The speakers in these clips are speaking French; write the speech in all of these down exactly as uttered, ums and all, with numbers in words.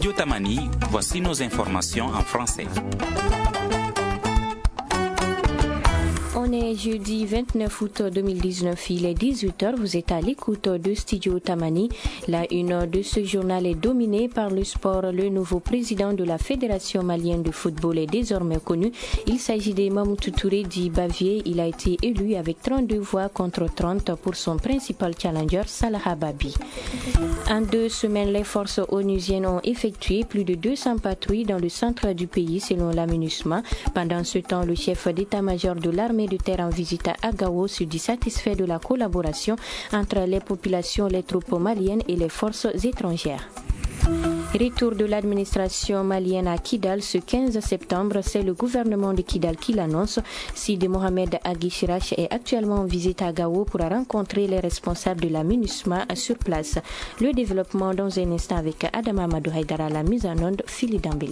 Studio Tamani, voici nos informations en français. On est jeudi vingt-neuf août deux mille dix-neuf, il est dix-huit heures, vous êtes à l'écoute de Studio Tamani. La une de ce journal est dominée par le sport. Le nouveau président de la Fédération malienne de football est désormais connu. Il s'agit de Mamoudou Touré dit Bavier. Il a été élu avec trente-deux voix contre trente pour son principal challenger Salah Hababi. En deux semaines, les forces onusiennes ont effectué plus de deux cents patrouilles dans le centre du pays selon la MINUSMA. Pendant ce temps, le chef d'état-major de l'armée de terre en visite à Agao se dit satisfait de la collaboration entre les populations, les troupes maliennes et les forces étrangères. Retour de l'administration malienne à Kidal ce quinze septembre, c'est le gouvernement de Kidal qui l'annonce. Sidi Mohamed Aguichirach est actuellement en visite à Gao pour rencontrer les responsables de la MINUSMA sur place. Le développement dans un instant avec Adam Amadou Haïdara, la mise en onde, Phili Dambélé.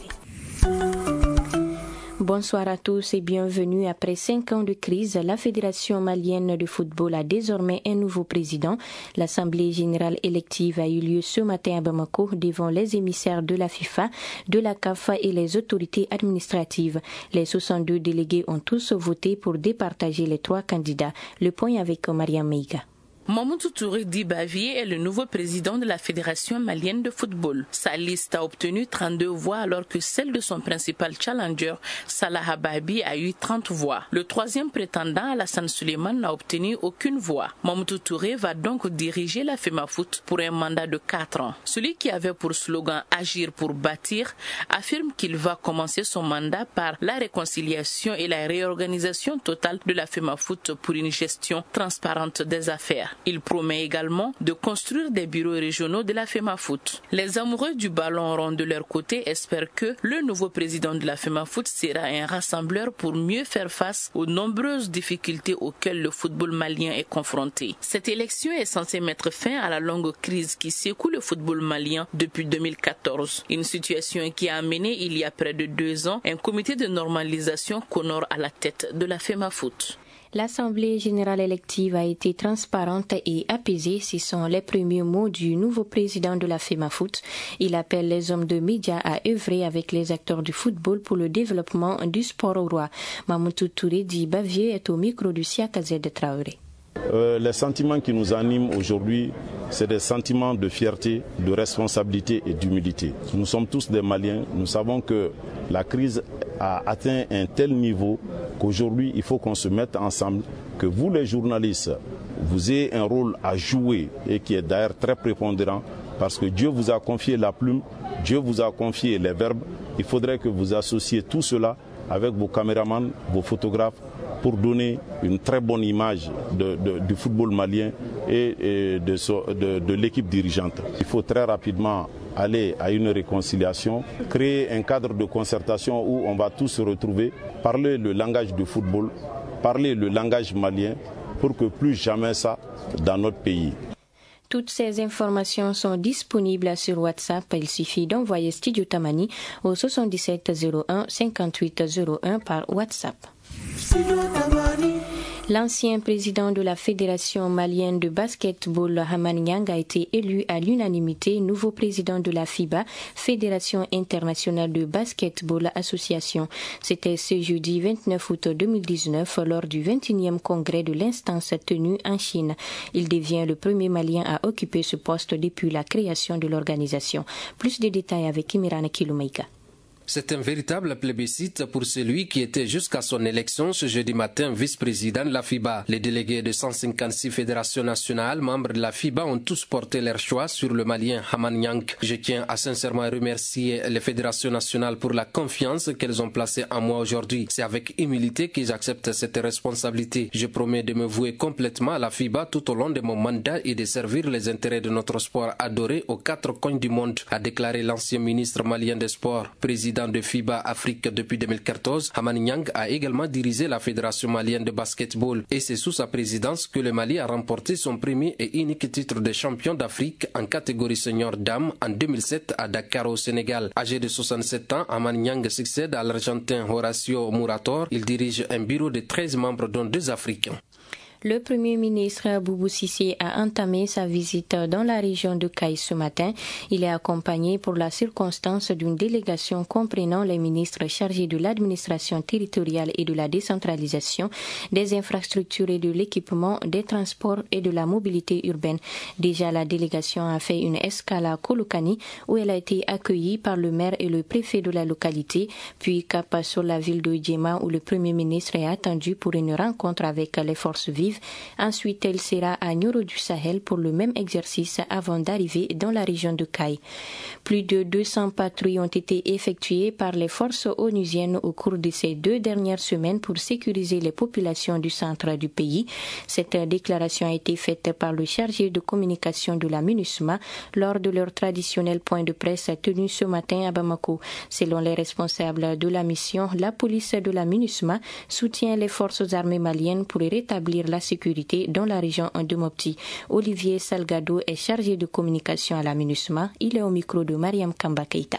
Bonsoir à tous et bienvenue. Après cinq ans de crise, la Fédération malienne de football a désormais un nouveau président. L'Assemblée générale élective a eu lieu ce matin à Bamako devant les émissaires de la FIFA, de la C A F et les autorités administratives. Les soixante-deux délégués ont tous voté pour départager les trois candidats. Le point avec Mariam Meiga. Mamoudou Touré dit Bavier est le nouveau président de la Fédération malienne de football. Sa liste a obtenu trente-deux voix alors que celle de son principal challenger, Salah Hababi, a eu trente voix. Le troisième prétendant, Alassane Suleiman, n'a obtenu aucune voix. Mamoudou Touré va donc diriger la FEMAFOOT pour un mandat de quatre ans. Celui qui avait pour slogan « Agir pour bâtir » affirme qu'il va commencer son mandat par la réconciliation et la réorganisation totale de la FEMAFOOT pour une gestion transparente des affaires. Il promet également de construire des bureaux régionaux de la FEMAFOOT. Les amoureux du ballon rond de leur côté espèrent que le nouveau président de la FEMAFOOT sera un rassembleur pour mieux faire face aux nombreuses difficultés auxquelles le football malien est confronté. Cette élection est censée mettre fin à la longue crise qui secoue le football malien depuis deux mille quatorze. Une situation qui a amené il y a près de deux ans un comité de normalisation qu'honore à la tête de la FEMAFOOT. L'Assemblée générale élective a été transparente et apaisée, ce sont les premiers mots du nouveau président de la FEMAFOOT. Il appelle les hommes de médias à œuvrer avec les acteurs du football pour le développement du sport au roi. Mamoudou Touré dit Bavier est au micro du Siakazé de Traoré. Euh, les sentiments qui nous animent aujourd'hui, c'est des sentiments de fierté, de responsabilité et d'humilité. Nous sommes tous des Maliens, nous savons que la crise a atteint un tel niveau qu'aujourd'hui il faut qu'on se mette ensemble, que vous les journalistes, vous ayez un rôle à jouer et qui est d'ailleurs très prépondérant parce que Dieu vous a confié la plume, Dieu vous a confié les verbes. Il faudrait que vous associez tout cela avec vos caméramans, vos photographes, pour donner une très bonne image de, de, du football malien et, et de, de, de l'équipe dirigeante. Il faut très rapidement aller à une réconciliation, créer un cadre de concertation où on va tous se retrouver, parler le langage du football, parler le langage malien pour que plus jamais ça dans notre pays. Toutes ces informations sont disponibles sur WhatsApp. Il suffit d'envoyer Studio Tamani au soixante-dix-sept zéro un cinquante-huit zéro un par WhatsApp. L'ancien président de la Fédération malienne de basketball, Hamani Niang, a été élu à l'unanimité nouveau président de la FIBA, Fédération internationale de basketball association. C'était ce jeudi vingt-neuf août deux mille dix-neuf lors du vingt et unième congrès de l'instance tenue en Chine. Il devient le premier Malien à occuper ce poste depuis la création de l'organisation. Plus de détails avec Imirane Kiloumaïka. C'est un véritable plébiscite pour celui qui était jusqu'à son élection ce jeudi matin vice-président de la FIBA. Les délégués de cent cinquante-six fédérations nationales, membres de la FIBA, ont tous porté leur choix sur le Malien Hamani Niang. Je tiens à sincèrement remercier les fédérations nationales pour la confiance qu'elles ont placée en moi aujourd'hui. C'est avec humilité que j'accepte cette responsabilité. Je promets de me vouer complètement à la FIBA tout au long de mon mandat et de servir les intérêts de notre sport adoré aux quatre coins du monde, a déclaré l'ancien ministre malien des Sports, président de FIBA Afrique depuis deux mille quatorze. Hamani Niang a également dirigé la Fédération malienne de basketball et c'est sous sa présidence que le Mali a remporté son premier et unique titre de champion d'Afrique en catégorie senior dames en deux mille sept à Dakar au Sénégal. Âgé de soixante-sept ans, Hamani Niang succède à l'Argentin Horacio Murator. Il dirige un bureau de treize membres dont deux Africains. Le Premier ministre Boubou Cissé a entamé sa visite dans la région de Caille ce matin. Il est accompagné pour la circonstance d'une délégation comprenant les ministres chargés de l'administration territoriale et de la décentralisation, des infrastructures et de l'équipement, des transports et de la mobilité urbaine. Déjà, la délégation a fait une escale à Kolokani où elle a été accueillie par le maire et le préfet de la localité, puis cap sur la ville de Djema où le Premier ministre est attendu pour une rencontre avec les forces vives. Ensuite, elle sera à Nioro du Sahel pour le même exercice avant d'arriver dans la région de Caille. Plus de deux cents patrouilles ont été effectuées par les forces onusiennes au cours de ces deux dernières semaines pour sécuriser les populations du centre du pays. Cette déclaration a été faite par le chargé de communication de la MINUSMA lors de leur traditionnel point de presse tenu ce matin à Bamako. Selon les responsables de la mission, la police de la MINUSMA soutient les forces armées maliennes pour rétablir la sécurité dans la région de Mopti. Olivier Salgado est chargé de communication à la MINUSMA. Il est au micro de Mariam Kamba Keita.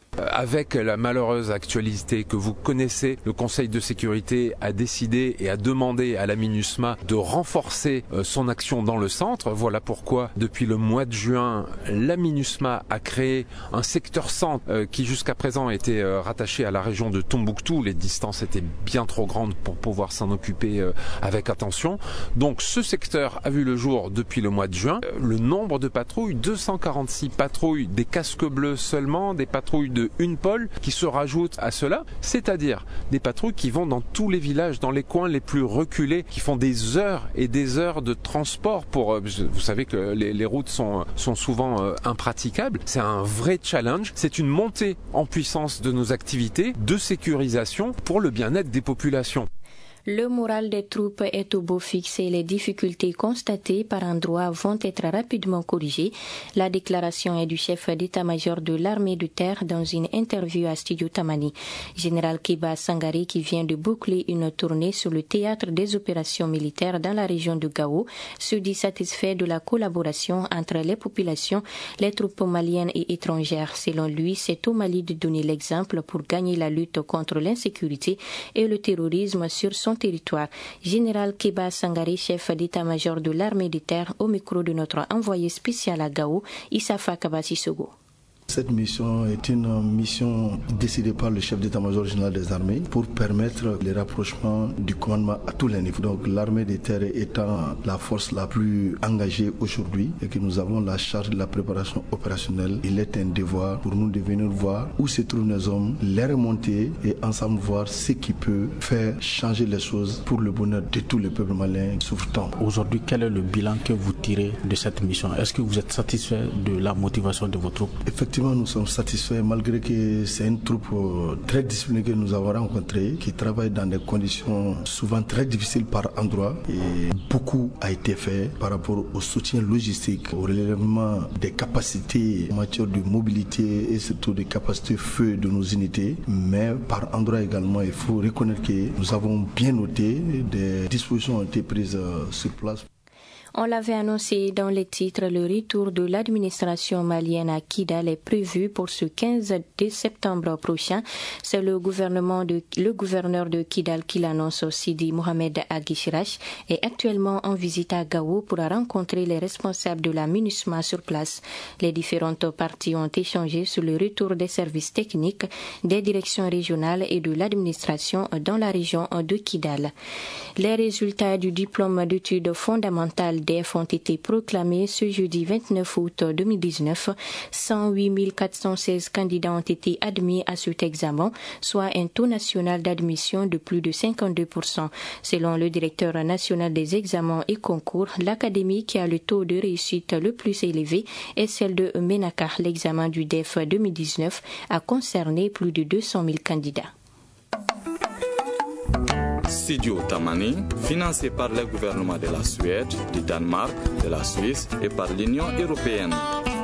Avec la malheureuse actualité que vous connaissez, le Conseil de sécurité a décidé et a demandé à la MINUSMA de renforcer son action dans le centre. Voilà pourquoi, depuis le mois de juin, la MINUSMA a créé un secteur centre qui jusqu'à présent était rattaché à la région de Tombouctou. Les distances étaient bien trop grandes pour pouvoir s'en occuper avec attention. Donc ce secteur a vu le jour depuis le mois de juin. Le nombre de patrouilles, deux cent quarante-six patrouilles, des casques bleus seulement, des patrouilles de une pôle qui se rajoute à cela, c'est-à-dire des patrouilles qui vont dans tous les villages, dans les coins les plus reculés, qui font des heures et des heures de transport pour, vous savez que les, les routes sont, sont souvent euh, impraticables. C'est un vrai challenge. C'est une montée en puissance de nos activités de sécurisation pour le bien-être des populations. Le moral des troupes est au beau fixe et les difficultés constatées par endroits vont être rapidement corrigées. La déclaration est du chef d'état-major de l'armée de terre dans une interview à Studio Tamani. Général Keba Sangare, qui vient de boucler une tournée sur le théâtre des opérations militaires dans la région de Gao, se dit satisfait de la collaboration entre les populations, les troupes maliennes et étrangères. Selon lui, c'est au Mali de donner l'exemple pour gagner la lutte contre l'insécurité et le terrorisme sur son territoire. Général Keba Sangare, chef d'état-major de l'armée de terre, au micro de notre envoyé spécial à Gao, Issafa Kabasisogo. Cette mission est une mission décidée par le chef d'état-major général des armées pour permettre le rapprochement du commandement à tous les niveaux. Donc l'armée des terres étant la force la plus engagée aujourd'hui et que nous avons la charge de la préparation opérationnelle, il est un devoir pour nous de venir voir où se trouvent nos hommes, les remonter et ensemble voir ce qui peut faire changer les choses pour le bonheur de tous les peuples maliens souffrant. Aujourd'hui, quel est le bilan que vous tirez de cette mission? Est-ce que vous êtes satisfait de la motivation de vos troupes? Effectivement, nous sommes satisfaits malgré que c'est une troupe très disciplinée que nous avons rencontrée, qui travaille dans des conditions souvent très difficiles par endroits. Et beaucoup a été fait par rapport au soutien logistique, au relèvement des capacités en matière de mobilité et surtout des capacités feu de nos unités. Mais par endroits également, il faut reconnaître que nous avons bien noté, des dispositions ont été prises sur place. On l'avait annoncé dans les titres, le retour de l'administration malienne à Kidal est prévu pour ce quinze septembre prochain. C'est le gouvernement de, le gouverneur de Kidal qui l'annonce. Sidi Mohamed Aguishirash est actuellement en visite à Gao pour rencontrer les responsables de la MINUSMA sur place. Les différentes parties ont échangé sur le retour des services techniques, des directions régionales et de l'administration dans la région de Kidal. Les résultats du diplôme d'études fondamentales D E F ont été proclamés ce jeudi vingt-neuf août deux mille dix-neuf. cent huit mille quatre cent seize candidats ont été admis à cet examen, soit un taux national d'admission de plus de cinquante-deux pour cent. Selon le directeur national des examens et concours, l'académie qui a le taux de réussite le plus élevé est celle de Menaka. L'examen du D E F deux mille dix-neuf a concerné plus de deux cent mille candidats. Studio Tamani, financé par le gouvernement de la Suède, du Danemark, de la Suisse et par l'Union européenne.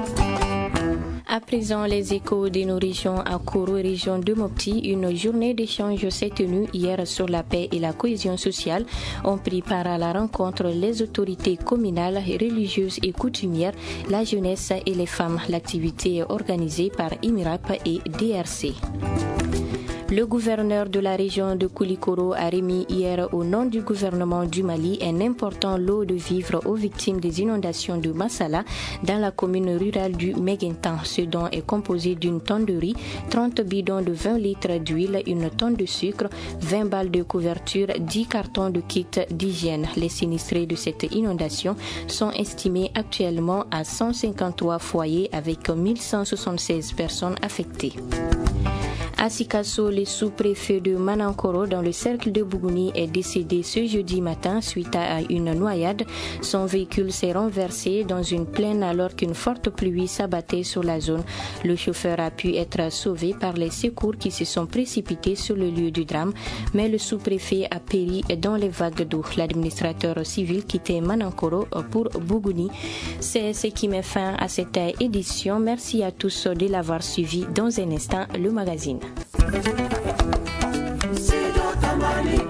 À présent, les échos de nos régions à Kourou, région de Mopti, une journée d'échange s'est tenue hier sur la paix et la cohésion sociale. Ont pris part à la rencontre les autorités communales, religieuses et coutumières, la jeunesse et les femmes. L'activité est organisée par I M I R A P et D R C. Le gouverneur de la région de Koulikoro a remis hier au nom du gouvernement du Mali un important lot de vivres aux victimes des inondations de Massala dans la commune rurale du Méguintan. Ce don est composé d'une tonne de riz, trente bidons de vingt litres d'huile, une tonne de sucre, vingt balles de couverture, dix cartons de kits d'hygiène. Les sinistrés de cette inondation sont estimés actuellement à cent cinquante-trois foyers avec mille cent soixante-seize personnes affectées. À Sikasso, le sous-préfet de Manankoro dans le cercle de Bougouni est décédé ce jeudi matin suite à une noyade. Son véhicule s'est renversé dans une plaine alors qu'une forte pluie s'abattait sur la zone. Le chauffeur a pu être sauvé par les secours qui se sont précipités sur le lieu du drame, mais le sous-préfet a péri dans les vagues d'eau. L'administrateur civil quittait Manankoro pour Bougouni. C'est ce qui met fin à cette édition. Merci à tous de l'avoir suivi. Dans un instant, le magazine. Sido Tamani.